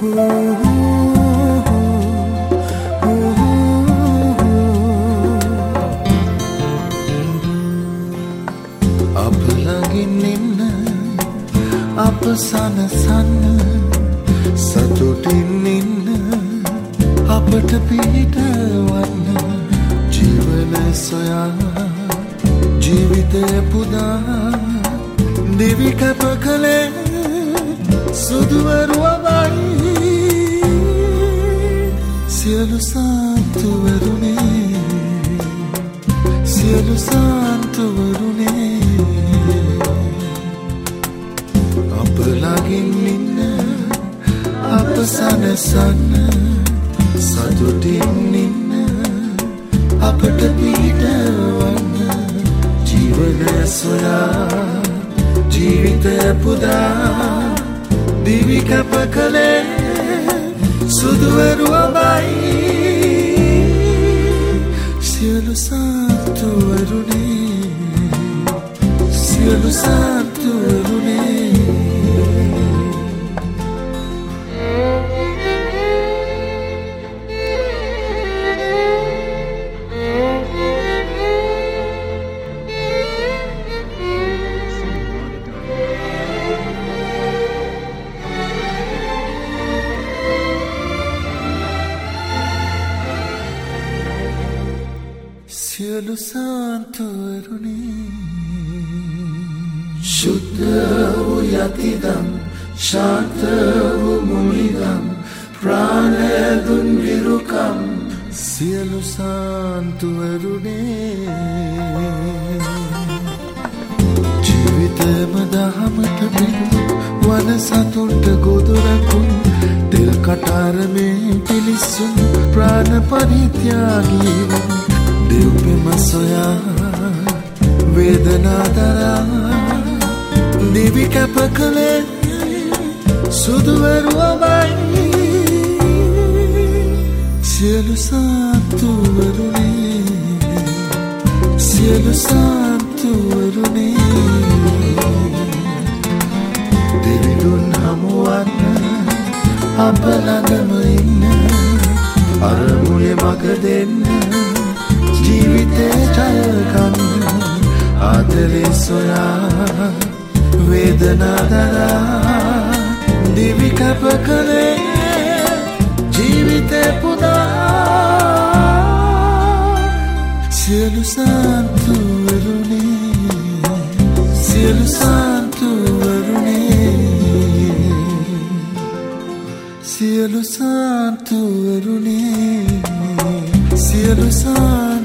අප ළඟින් ඉන්න අප සනසන්න සතුටින් ඉන්න අපට පිහිටවන්න ජීවන සොයා ජීවිතය පුදා දිවි කැප කළේ සුදුවරුවමයි සියලු සාන්තුවරුනේ සියලු සාන්තුවරුනේ අප ළඟින් ඉන්න අප සනසන්න සතුටින් ඉන්න අපට පිහිටවන්න ජීවනය සොයා ජීවිතය පුදා දිවි කැප කළේ සුදුවරුවමයි සියලු සාන්තුවරුනේ සියලු සාන්තුවරුනේ සියලු සාන්තුවරුනේ ශුද්ධ වූ යතිදම් ශාන්ත වූ මුනිදම් ප්‍රාණය දුන් විරුකම් සියලු සාන්තුවරුනේ ජීවිතයම දහමට පිළි වන සතුන්ට ගොදුරකුන් තෙල් කටාරමේ පිලිසුන් ප්‍රාණ පරිත්‍යාගී වූ දිව්පෙම සොයා වේදනා දරා දිවි කැප කළේ සුදුවරුවමයි සියලු සාන්තුවරුනේ සියලු සාන්තුවරුනේ දෙවිඳුන් හමුවන්න අප ළඟම ඉන්න අරමුණේ මග දෙන්න ජීවිතේ ජයගන්න ආදරේ සොයා වේදනා දරා දිවි කැප කළේ ජීවිතේ පුදා සියලු සාන්තුවරුනේ සියලු සාන්තුවරුනේ සියලු සාන්තුවරුනේ සියලු සාන්තුවරුනේ